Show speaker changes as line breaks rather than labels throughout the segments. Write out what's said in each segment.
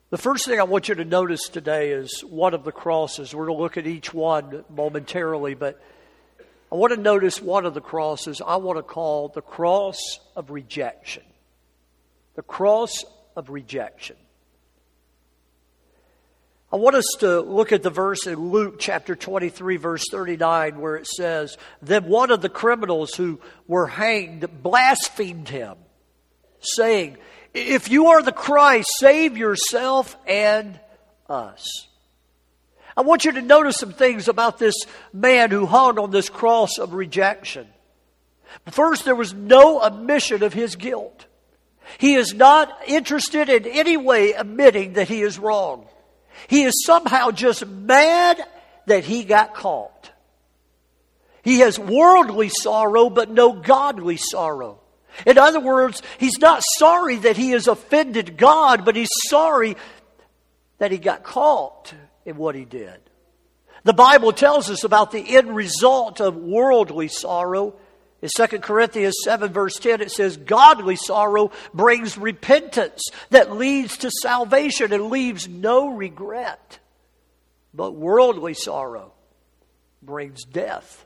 The first thing I want you to notice today is one of the crosses. We're going to look at each one momentarily, but I want to notice one of the crosses I want to call the cross of rejection. The cross of rejection. I want us to look at the verse in Luke chapter 23, verse 39, where it says, "Then one of the criminals who were hanged blasphemed him, saying, 'If you are the Christ, save yourself and us.'" I want you to notice some things about this man who hung on this cross of rejection. First, there was no admission of his guilt. He is not interested in any way admitting that he is wrong. He is somehow just mad that he got caught. He has worldly sorrow, but no godly sorrow. In other words, he's not sorry that he has offended God, but he's sorry that he got caught in what he did. The Bible tells us about the end result of worldly sorrow. In 2 Corinthians 7 verse 10 it says, "Godly sorrow brings repentance that leads to salvation and leaves no regret. But worldly sorrow brings death."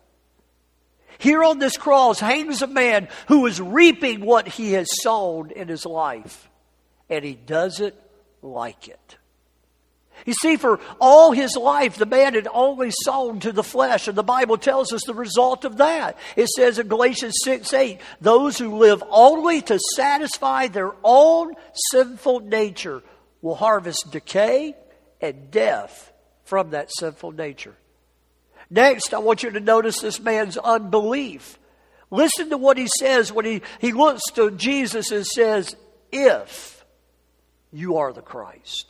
Here on this cross hangs a man who is reaping what he has sown in his life. And he doesn't like it. You see, for all his life, the man had only sown to the flesh. And the Bible tells us the result of that. It says in Galatians 6:8, "Those who live only to satisfy their own sinful nature will harvest decay and death from that sinful nature." Next, I want you to notice this man's unbelief. Listen to what he says when he looks to Jesus and says, "If you are the Christ."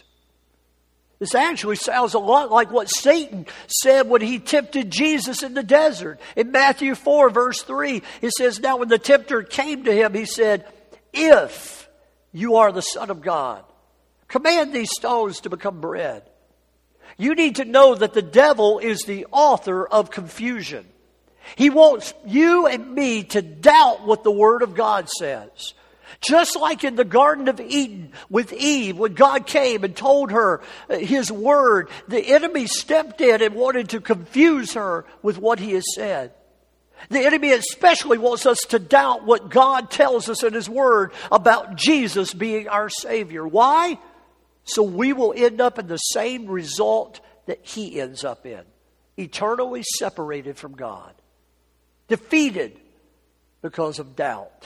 This actually sounds a lot like what Satan said when he tempted Jesus in the desert. In Matthew 4, verse 3, it says, "Now when the tempter came to him, he said, 'If you are the Son of God, command these stones to become bread.'" You need to know that the devil is the author of confusion. He wants you and me to doubt what the Word of God says. Just like in the Garden of Eden with Eve, when God came and told her His Word, the enemy stepped in and wanted to confuse her with what He has said. The enemy especially wants us to doubt what God tells us in His Word about Jesus being our Savior. Why? So we will end up in the same result that He ends up in. Eternally separated from God. Defeated because of doubt.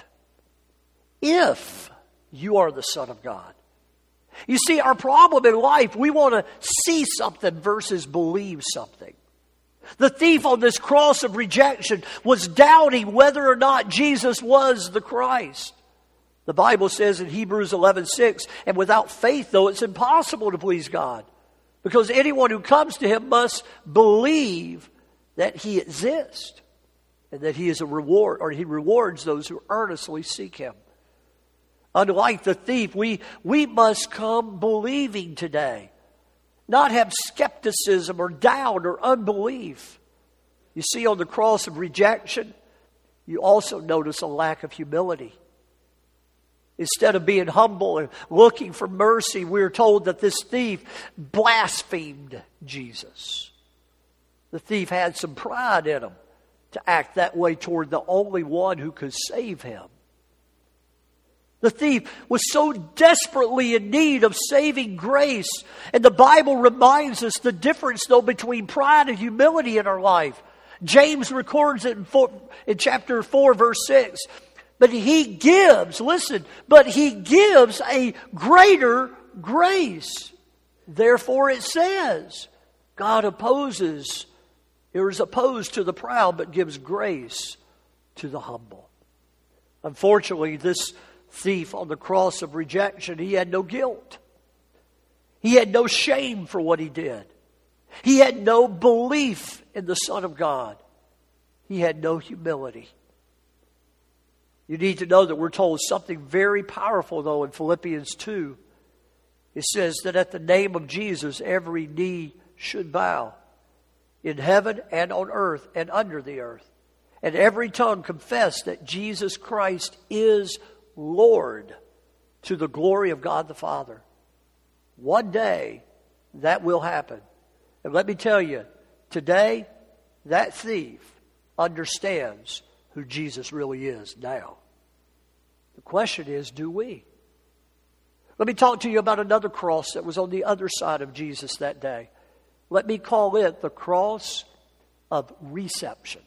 If you are the Son of God. You see, our problem in life, we want to see something versus believe something. The thief on this cross of rejection was doubting whether or not Jesus was the Christ. The Bible says in Hebrews 11:6, "And without faith, though, it's impossible to please God. Because anyone who comes to Him must believe that He exists. And that He is a reward, or He rewards those who earnestly seek Him." Unlike the thief, we must come believing today. Not have skepticism or doubt or unbelief. You see, on the cross of rejection, you also notice a lack of humility. Instead of being humble and looking for mercy, we're told that this thief blasphemed Jesus. The thief had some pride in him to act that way toward the only one who could save him. The thief was so desperately in need of saving grace. And the Bible reminds us the difference, though, between pride and humility in our life. James records it in chapter 4, verse 6. But he gives, listen, but he gives a greater grace. Therefore it says, God is opposed to the proud, but gives grace to the humble. Unfortunately, this thief on the cross of rejection, he had no guilt. He had no shame for what he did. He had no belief in the Son of God. He had no humility. You need to know that we're told something very powerful, though, in Philippians 2. It says that at the name of Jesus, every knee should bow in heaven and on earth and under the earth. And every tongue confess that Jesus Christ is Lord, to the glory of God the Father. One day, that will happen. And let me tell you, today, that thief understands who Jesus really is now. The question is, do we? Let me talk to you about another cross that was on the other side of Jesus that day. Let me call it the cross of reception.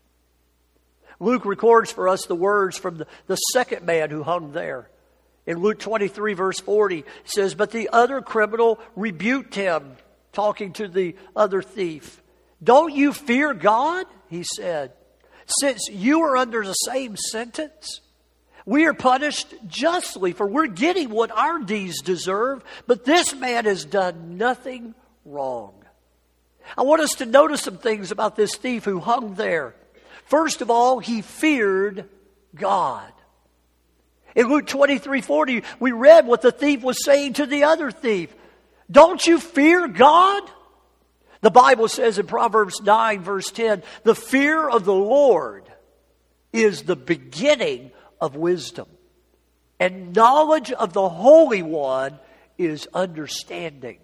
Luke records for us the words from the second man who hung there. In Luke 23, verse 40, it says, "But the other criminal rebuked him," talking to the other thief. "Don't you fear God?" he said, "since you are under the same sentence? We are punished justly, for we're getting what our deeds deserve, but this man has done nothing wrong." I want us to notice some things about this thief who hung there. First of all, he feared God. In Luke 23:40, we read what the thief was saying to the other thief. "Don't you fear God?" The Bible says in Proverbs 9, verse 10, "The fear of the Lord is the beginning of wisdom, and knowledge of the Holy One is understanding."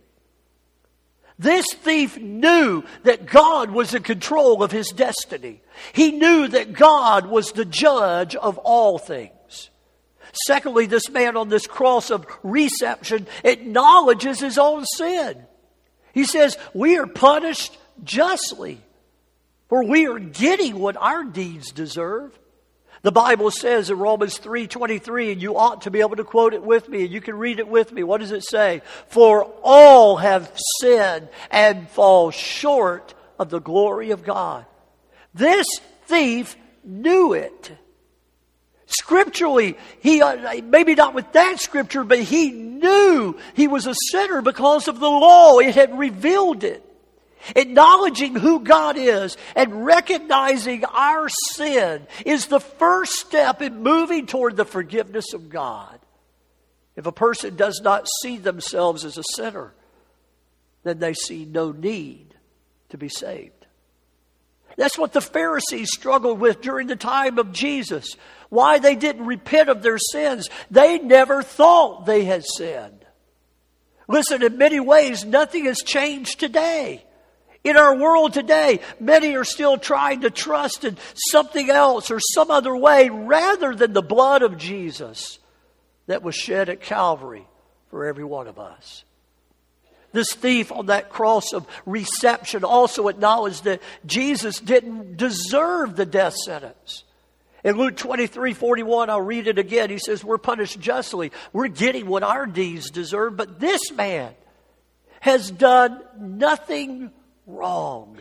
This thief knew that God was in control of his destiny. He knew that God was the judge of all things. Secondly, this man on this cross of reception acknowledges his own sin. He says, "We are punished justly, for we are getting what our deeds deserve." The Bible says in Romans 3:23, and you ought to be able to quote it with me, and you can read it with me. What does it say? "For all have sinned and fall short of the glory of God." This thief knew it. Scripturally, he maybe not with that scripture, but he knew he was a sinner because of the law. It had revealed it. Acknowledging who God is and recognizing our sin is the first step in moving toward the forgiveness of God. If a person does not see themselves as a sinner, then they see no need to be saved. That's what the Pharisees struggled with during the time of Jesus. Why they didn't repent of their sins. They never thought they had sinned. Listen, in many ways, nothing has changed today. In our world today, many are still trying to trust in something else or some other way rather than the blood of Jesus that was shed at Calvary for every one of us. This thief on that cross of reception also acknowledged that Jesus didn't deserve the death sentence. In Luke 23:41, I'll read it again. He says, "We're punished justly. We're getting what our deeds deserve, but this man has done nothing wrong."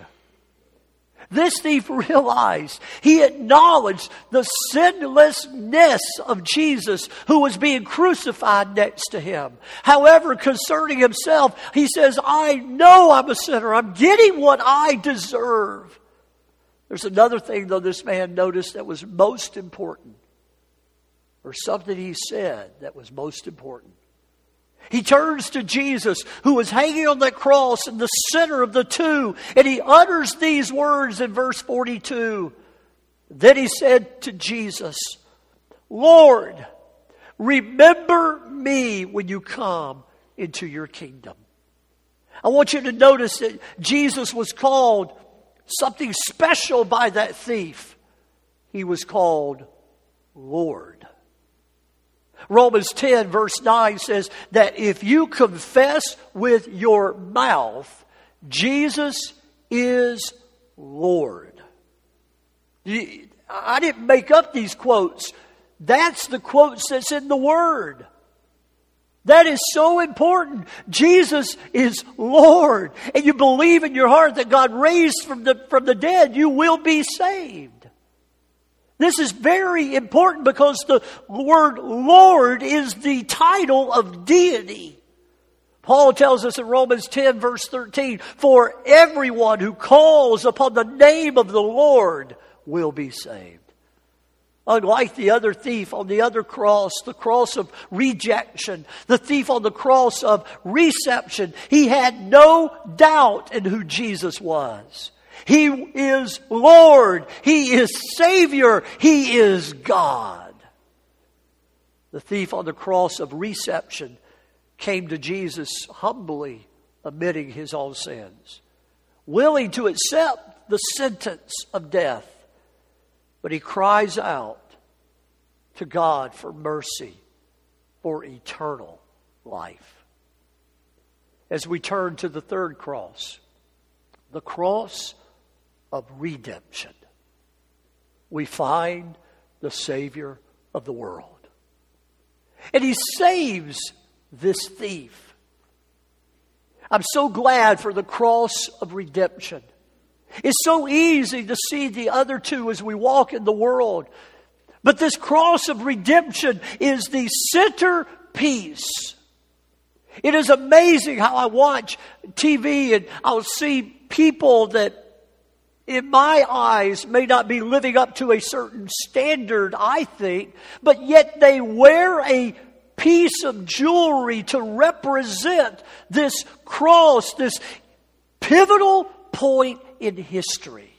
This thief realized, he acknowledged the sinlessness of Jesus who was being crucified next to him. However, concerning himself, he says, "I know I'm a sinner. I'm getting what I deserve." There's another thing, though, this man noticed that was most important, or something he said that was most important. He turns to Jesus, who was hanging on that cross in the center of the two, and he utters these words in verse 42. Then he said to Jesus, "Lord, remember me when you come into your kingdom." I want you to notice that Jesus was called something special by that thief. He was called Lord. Romans 10 verse 9 says that if you confess with your mouth, Jesus is Lord. I didn't make up these quotes. That's the quotes that's in the Word. That is so important. Jesus is Lord. And you believe in your heart that God raised from the dead, you will be saved. This is very important because the word Lord is the title of deity. Paul tells us in Romans 10 verse 13, "For everyone who calls upon the name of the Lord will be saved." Unlike the other thief on the other cross, the cross of rejection, the thief on the cross of reception, he had no doubt in who Jesus was. He is Lord. He is Savior. He is God. The thief on the cross of reception came to Jesus humbly admitting his own sins, willing to accept the sentence of death. But he cries out to God for mercy, for eternal life. As we turn to the third cross, the cross of redemption, we find the Savior of the world. And he saves this thief. I'm so glad for the cross of redemption. It's so easy to see the other two as we walk in the world. But this cross of redemption is the centerpiece. It is amazing how I watch TV and I'll see people that in my eyes may not be living up to a certain standard, I think, but yet they wear a piece of jewelry to represent this cross, this pivotal point in history.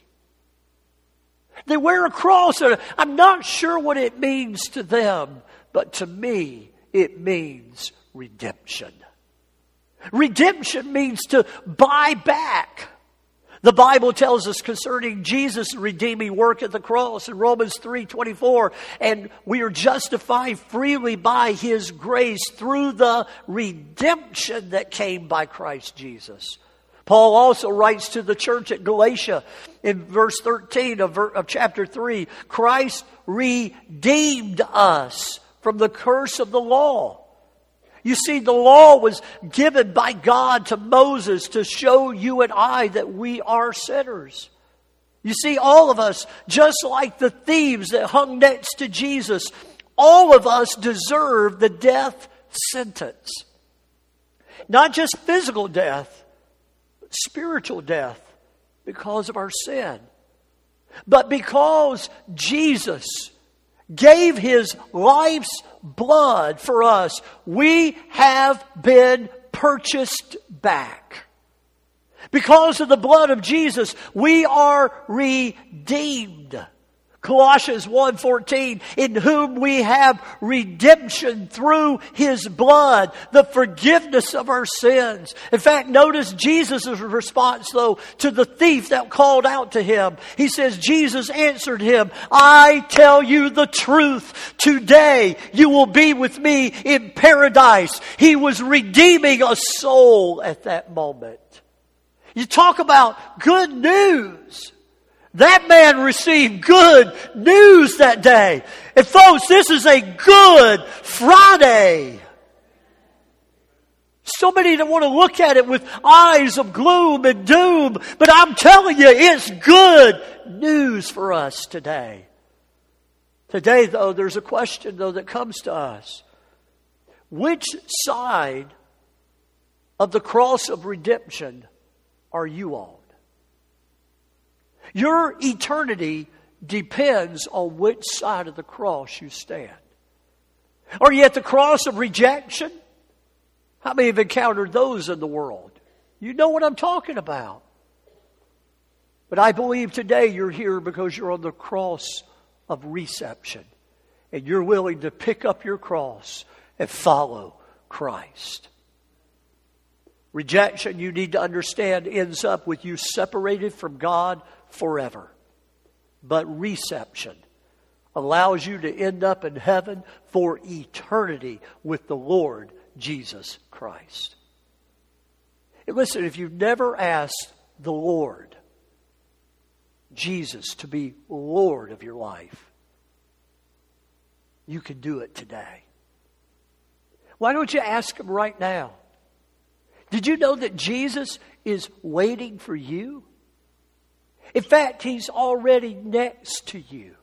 They wear a cross, and I'm not sure what it means to them, but to me, it means redemption. Redemption means to buy back. The Bible tells us concerning Jesus' redeeming work at the cross in Romans 3:24, and we are justified freely by his grace through the redemption that came by Christ Jesus. Paul also writes to the church at Galatia in verse 13 of chapter 3, Christ redeemed us from the curse of the law. You see, the law was given by God to Moses to show you and I that we are sinners. You see, all of us, just like the thieves that hung next to Jesus, all of us deserve the death sentence. Not just physical death, but spiritual death because of our sin. But because Jesus gave his life's blood for us, we have been purchased back. Because of the blood of Jesus, we are redeemed. Colossians 1:14, in whom we have redemption through his blood, the forgiveness of our sins. In fact, notice Jesus' response, though, to the thief that called out to him. He says, Jesus answered him, I tell you the truth. Today you will be with me in paradise. He was redeeming a soul at that moment. You talk about good news. That man received good news that day. And folks, this is a good Friday. So many that want to look at it with eyes of gloom and doom. But I'm telling you, it's good news for us today. Today, though, there's a question, though, that comes to us. Which side of the cross of redemption are you on? Your eternity depends on which side of the cross you stand. Are you at the cross of rejection? How many have encountered those in the world? You know what I'm talking about. But I believe today you're here because you're on the cross of reception. And you're willing to pick up your cross and follow Christ. Rejection, you need to understand, ends up with you separated from God forever. But reception allows you to end up in heaven for eternity with the Lord Jesus Christ. And listen, if you've never asked the Lord Jesus to be Lord of your life, you can do it today. Why don't you ask him right now? Did you know that Jesus is waiting for you? In fact, he's already next to you.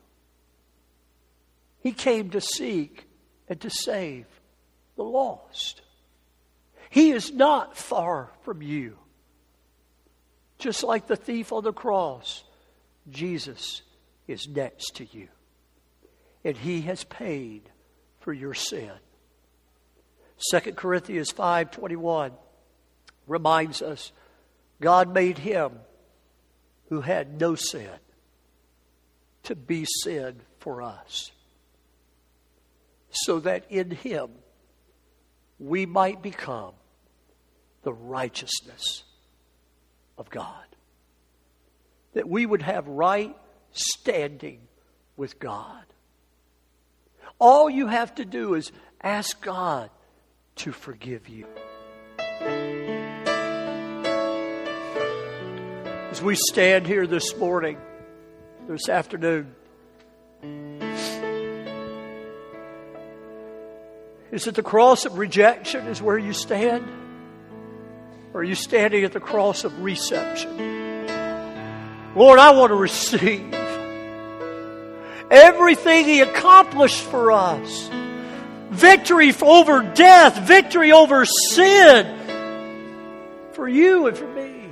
He came to seek and to save the lost. He is not far from you. Just like the thief on the cross, Jesus is next to you. And he has paid for your sin. 2 Corinthians 5:21 reminds us, God made him who had no sin to be sin for us, so that in him we might become the righteousness of God. That we would have right standing with God. All you have to do is ask God to forgive you. As we stand here this morning, this afternoon, is it the cross of rejection is where you stand? Or are you standing at the cross of reception? Lord, I want to receive everything He accomplished for us. Victory over death, victory over sin, for you and for me.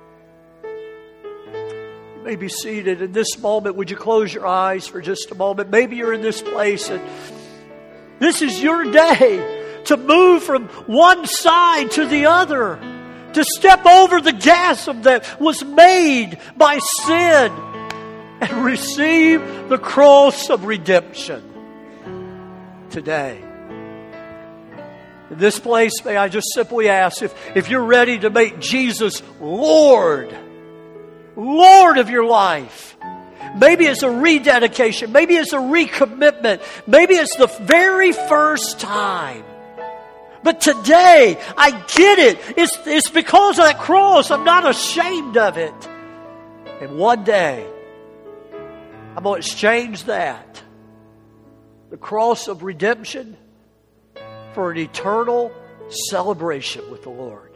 You may be seated in this moment. Would you close your eyes for just a moment? Maybe you're in this place and this is your day to move from one side to the other, to step over the chasm that was made by sin and receive the cross of redemption today. In this place, may I just simply ask if you're ready to make Jesus Lord of your life. Maybe it's a rededication. Maybe it's a recommitment. Maybe it's the very first time. But today, I get it. It's because of that cross. I'm not ashamed of it. And one day, I'm going to exchange that, the cross of redemption, for an eternal celebration with the Lord.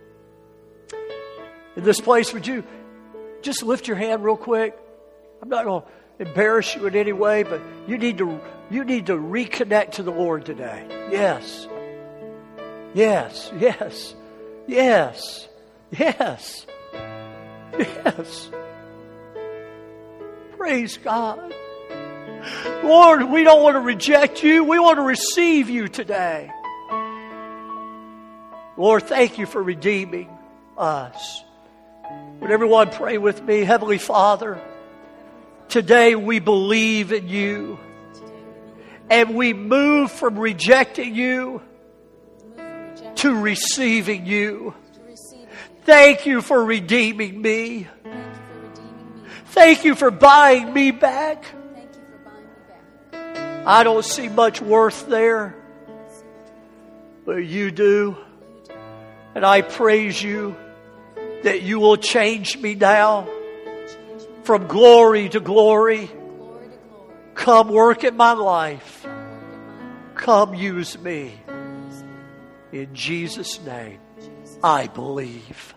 In this place, would you just lift your hand real quick? I'm not going to embarrass you in any way, but you need to reconnect to the Lord today. Yes. Yes. Yes. Yes. Yes. Yes. Praise God. Lord, we don't want to reject you. We want to receive you today. Lord, thank you for redeeming us. Would everyone pray with me? Heavenly Father, today we believe in you. And we move from rejecting you to receiving you. Thank you for redeeming me. Thank you for buying me back. I don't see much worth there, but you do. And I praise you that you will change me now from glory to glory. Come work in my life. Come use me. In Jesus' name, I believe.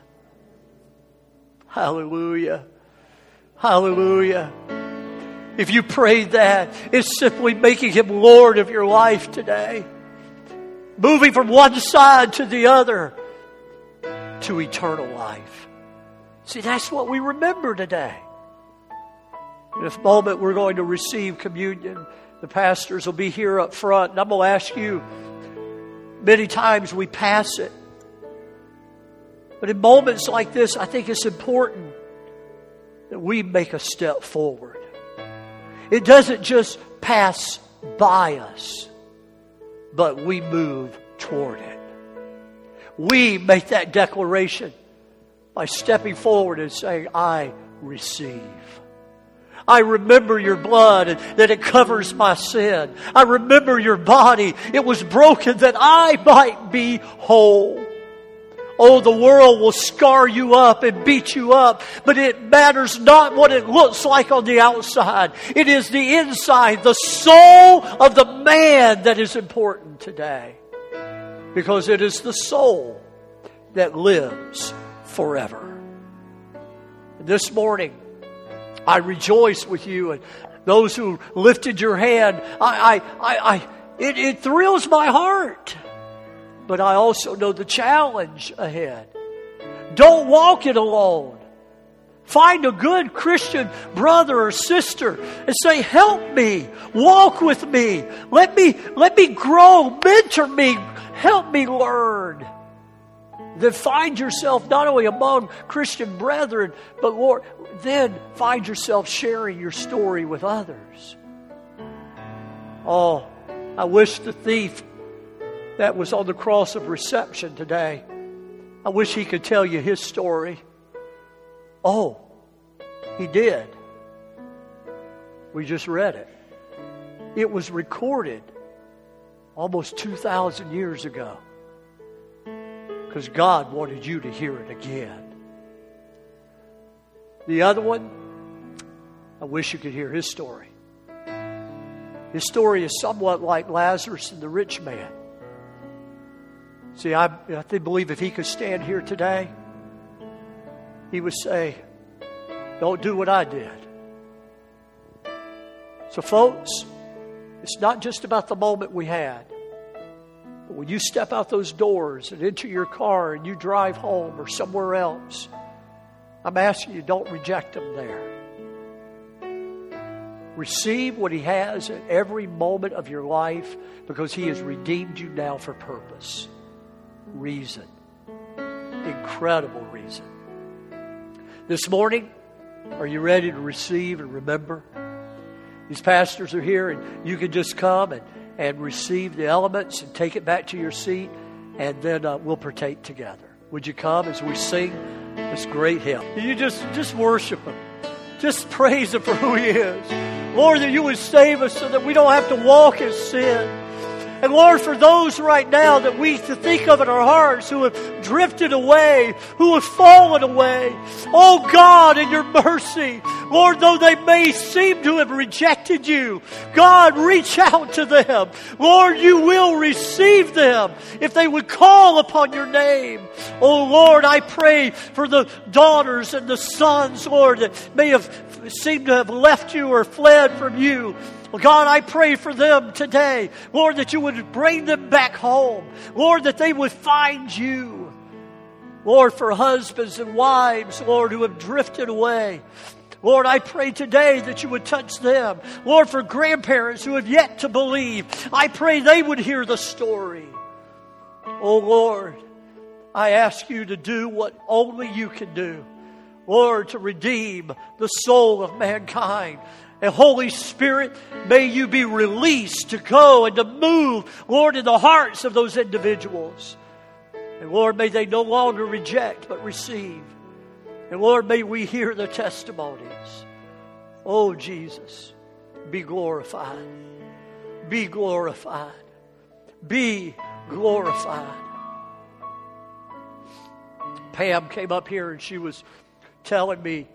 Hallelujah. Hallelujah. If you prayed that, it's simply making Him Lord of your life today. Moving from one side to the other to eternal life. See, that's what we remember today. In a moment, we're going to receive communion. The pastors will be here up front. And I'm going to ask you, many times we pass it. But in moments like this, I think it's important that we make a step forward. It doesn't just pass by us, but we move toward it. We make that declaration by stepping forward and saying, I receive. I remember your blood and that it covers my sin. I remember your body. It was broken that I might be whole. Oh, the world will scar you up and beat you up, but it matters not what it looks like on the outside. It is the inside, the soul of the man that is important today. Because it is the soul that lives forever. And this morning, I rejoice with you and those who lifted your hand. It thrills my heart. But I also know the challenge ahead. Don't walk it alone. Find a good Christian brother or sister and say, help me, walk with me, let me grow, mentor me, help me learn. Then find yourself not only among Christian brethren, but Lord, then find yourself sharing your story with others. Oh, I wish the thief that was on the cross of reception today. I wish he could tell you his story. Oh, he did. We just read it. It was recorded almost 2,000 years ago because God wanted you to hear it again. The other one, I wish you could hear his story. His story is somewhat like Lazarus and the rich man. See, I believe if he could stand here today, he would say, don't do what I did. So folks, it's not just about the moment we had. But when you step out those doors and into your car and you drive home or somewhere else, I'm asking you, don't reject him there. Receive what he has at every moment of your life because he has redeemed you now for purpose. Reason. Incredible reason. This morning, are you ready to receive and remember? These pastors are here and you can just come and receive the elements and take it back to your seat and then we'll partake together. Would you come as we sing this great hymn? You just worship him. Just praise him for who he is. Lord, that you would save us so that we don't have to walk in sin. And Lord, for those right now that we to think of in our hearts who have drifted away, who have fallen away, oh God, in your mercy, Lord, though they may seem to have rejected you, God, reach out to them. Lord, you will receive them if they would call upon your name. Oh Lord, I pray for the daughters and the sons, Lord, that may have seemed to have left you or fled from you. Well, God, I pray for them today. Lord, that you would bring them back home. Lord, that they would find you. Lord, for husbands and wives, Lord, who have drifted away. Lord, I pray today that you would touch them. Lord, for grandparents who have yet to believe, I pray they would hear the story. Oh, Lord, I ask you to do what only you can do. Lord, to redeem the soul of mankind. And Holy Spirit, may you be released to go and to move, Lord, in the hearts of those individuals. And Lord, may they no longer reject but receive. And Lord, may we hear the testimonies. Oh, Jesus, be glorified. Be glorified. Be glorified. Pam came up here and she was telling me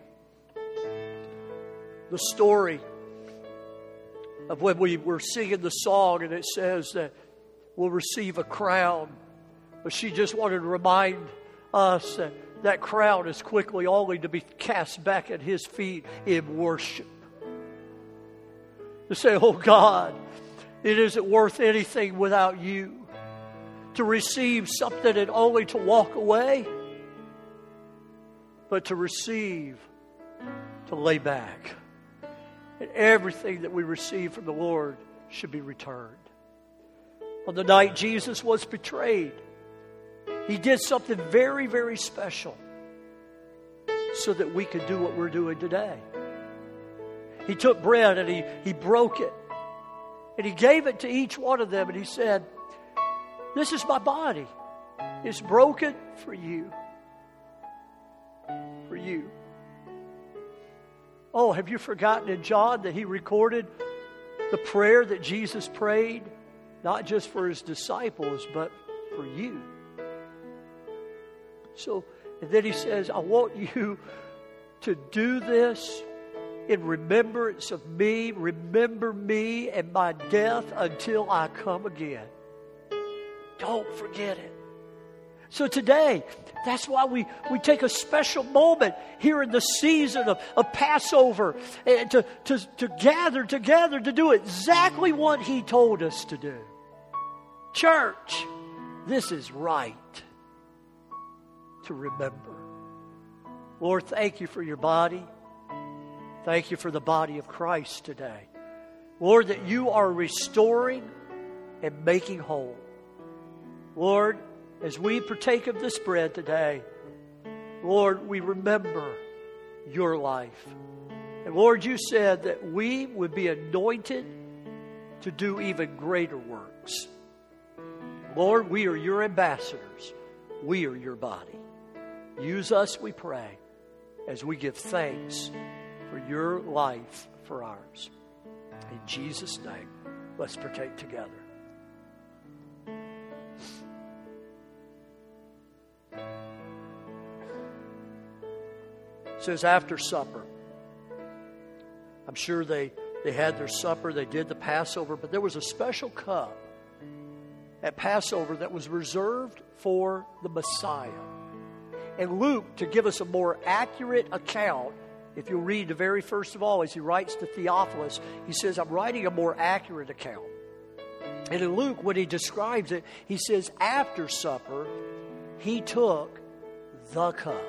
the story of when we were singing the song and it says that we'll receive a crown. But she just wanted to remind us that that crown is quickly only to be cast back at his feet in worship. To say, oh God, it isn't worth anything without you. To receive something and only to walk away, but to receive, to lay back. And everything that we receive from the Lord should be returned. On the night Jesus was betrayed, he did something very, very special so that we could do what we're doing today. He took bread and he broke it. And he gave it to each one of them and he said, this is my body. It's broken for you. For you. Oh, have you forgotten in John that he recorded the prayer that Jesus prayed, not just for his disciples, but for you? So, and then he says, I want you to do this in remembrance of me. Remember me and my death until I come again. Don't forget it. So today, that's why we take a special moment here in the season of Passover and to gather together to do exactly what he told us to do. Church, this is right to remember. Lord, thank you for your body. Thank you for the body of Christ today. Lord, that you are restoring and making whole. Lord, as we partake of this bread today, Lord, we remember your life. And Lord, you said that we would be anointed to do even greater works. Lord, we are your ambassadors. We are your body. Use us, we pray, as we give thanks for your life for ours. In Jesus' name, let's partake together. It says after supper. I'm sure they had their supper, they did the Passover, but there was a special cup at Passover that was reserved for the Messiah. And Luke, to give us a more accurate account, if you'll read the very first of all, as he writes to Theophilus, he says, I'm writing a more accurate account. And in Luke, when he describes it, he says, after supper, he took the cup.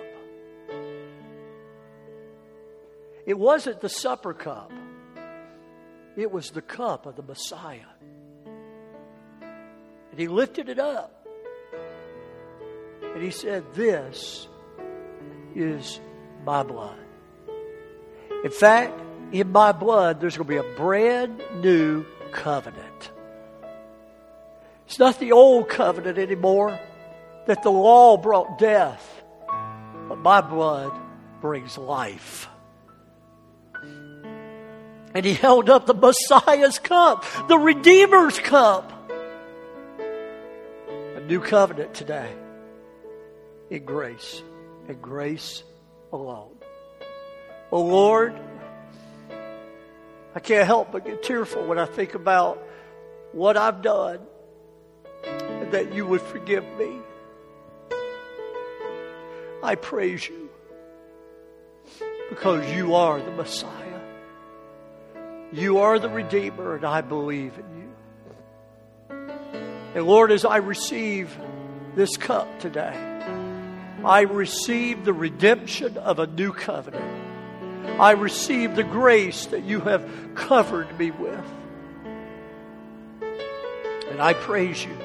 It wasn't the supper cup. It was the cup of the Messiah. And he lifted it up. And he said, this is my blood. In fact, in my blood, there's going to be a brand new covenant. It's not the old covenant anymore that the law brought death. But my blood brings life. And he held up the Messiah's cup, the Redeemer's cup. A new covenant today in grace and grace alone. Oh Lord, I can't help but get tearful when I think about what I've done and that you would forgive me. I praise you because you are the Messiah. You are the Redeemer, and I believe in you. And Lord, as I receive this cup today, I receive the redemption of a new covenant. I receive the grace that you have covered me with. And I praise you.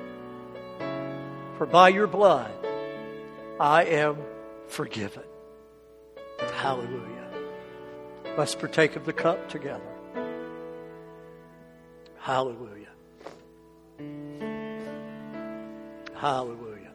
For by your blood, I am forgiven. Hallelujah. Let's partake of the cup together. Hallelujah. Hallelujah.